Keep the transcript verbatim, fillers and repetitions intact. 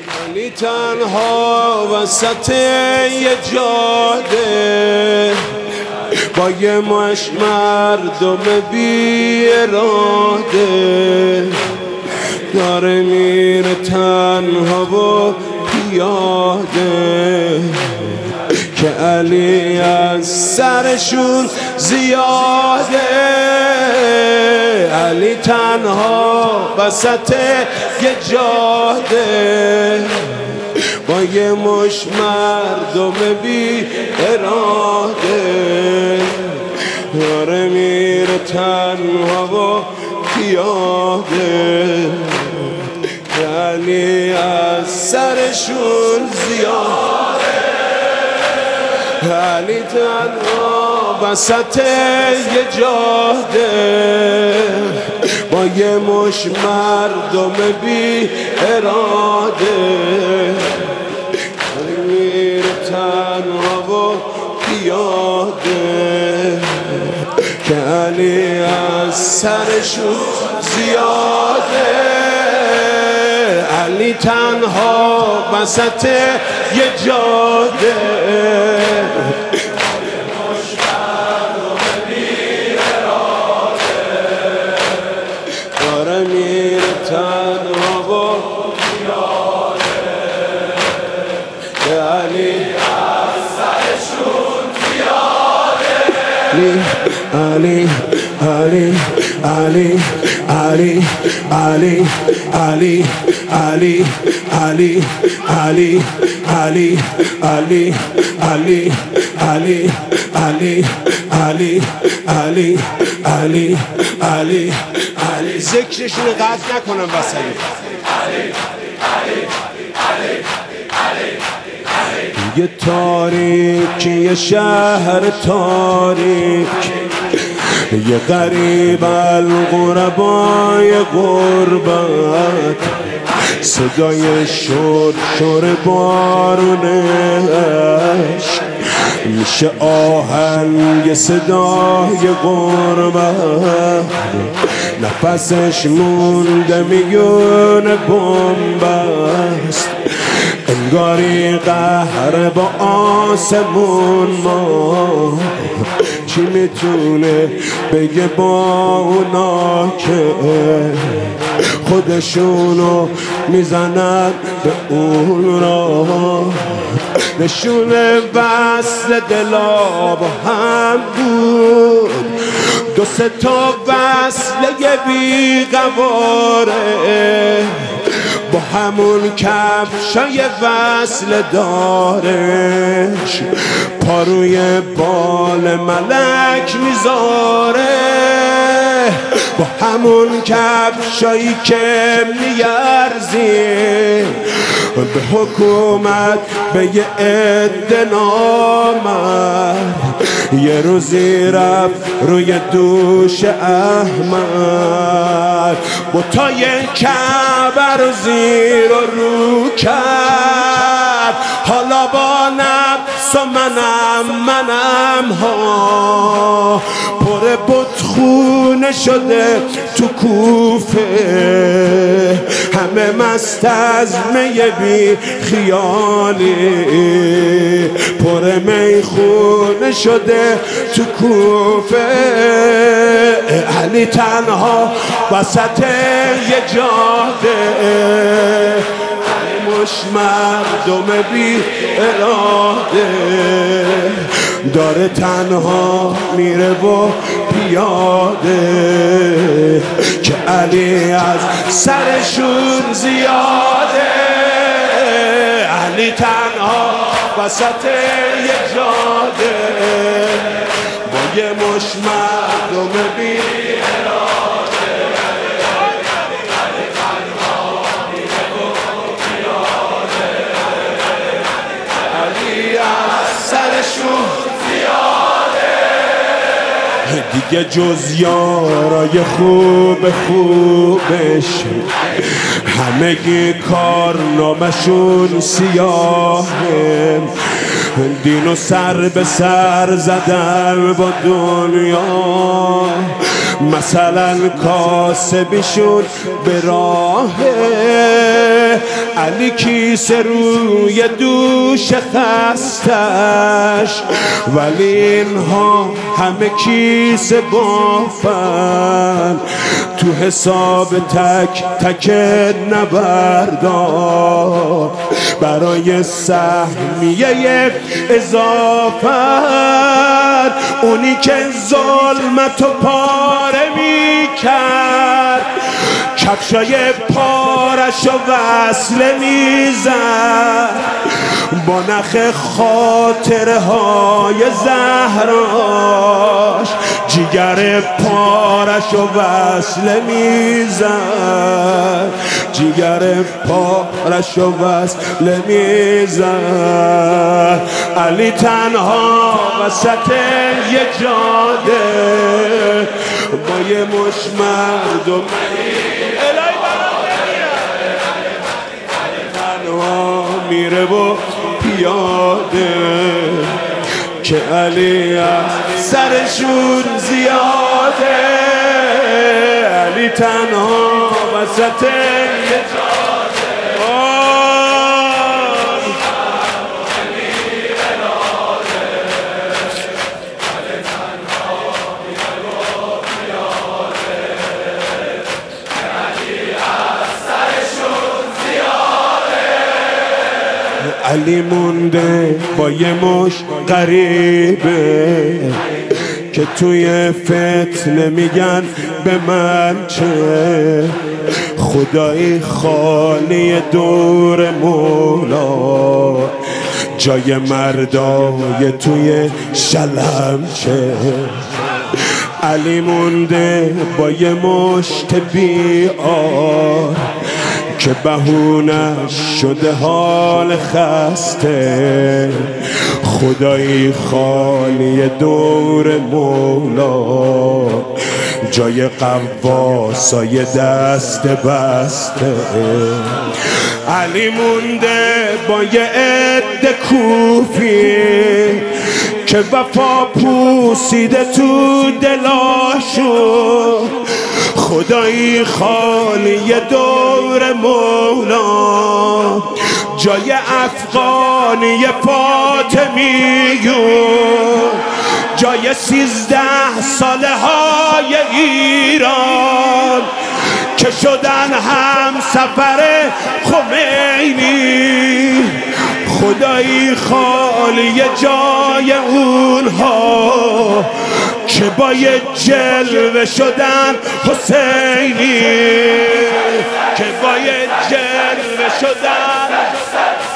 علی تنها وسط یه جاده با یه مش مردم بی اراده داره میره تنها و پیاده که علی از سرشون زیاده. علی تنها وسط یه جاده با یه مش مردم بی اراده داره میره تنها و پیاده علی از سرشون زیاده. علی تنها وسط یه جاده با یه مش مردم بی اراده میره تنها و پیاده که علی از سرشون زیاده. علی تنها وسط یه جاده داره میره تنها و پیاده که علی از سرشون زیاده. علی علی علی علی علی علی علی علی علی علی علی علی علی علی علی علی علی علی علی ذکرشون قطع نکنم وسط. یه تاریک یه شهر تاریک یه غریب الغربای غربت صدای شور شور بارونش میشه آهنگ صدای غربت نفسش مونده میونه بمبست انگاری قهر با آسمون ما چی میتونه بگه با اونا که خودشونو میزنن به اون را نشونه وصل دلا با هم بود دو سه تا وصله بیقواره با همون کفشای وصل دارش پاروی بال ملک میذاره با همون کفشایی که میارزی به حکومت به یه عده نامد یه روزی رفت روی دوش احمد بتای کعبه رو زیر و رو کرد حالا با نفس و منم منم ها پر بتخونه شده تو کوفه همه مست از می بی خیالی پر میخونه شده تو کوفه علی تنها وسط یه جاده مش مردم بی اراده داره تنها میره و پیاده که علی از سرشون زیاده. علی تنها وسط یه جاده با یه مش مردم بی اراده علی تنها میره و پیاده علی از سرشون دیگه جز یارای خوب خوبش همگی کارنامشون سیاهه دین و سر به سر زدن با دنیا مثلا کاسبیشون به راه علی کیسه روی دوش خستش، ولی اینها همه کیسه بافن، تو حساب تک تک نبردار برای سهمیه اضافت. اونی که ظلمتو پاره می کرد، کفشای پارشو وصله میزد، با نخ خاطره های زهراش جیگر پارشو وصله میزد، جیگر پارشو وصله میزد. علی تنها وسط یه جاده با یه مش مردم میره و پیاده، که علی از سرشون زیاده. علی تنها وسط یه جاده علی مونده با یه مش غریبه که توی فتنه میگن به من چه، خدایی خالی دور مولا، جای مردای توی شلم چه. علی مونده با یه مشت بیار که بهونش شده حال خسته، خدایی خالی دور مولا، جای قواسای دست بسته. علی مونده با یه عده کوفی که وفا پوسیده تو دلاشو، خدایی خالی دور مولا، جای افغانی فاطمیون، جای سیزده ساله های ایران که شدن هم سفر خمینی، خدایی خالی جای اونها که با یه جلوه شدن حسینی، که با یه جلوه شدن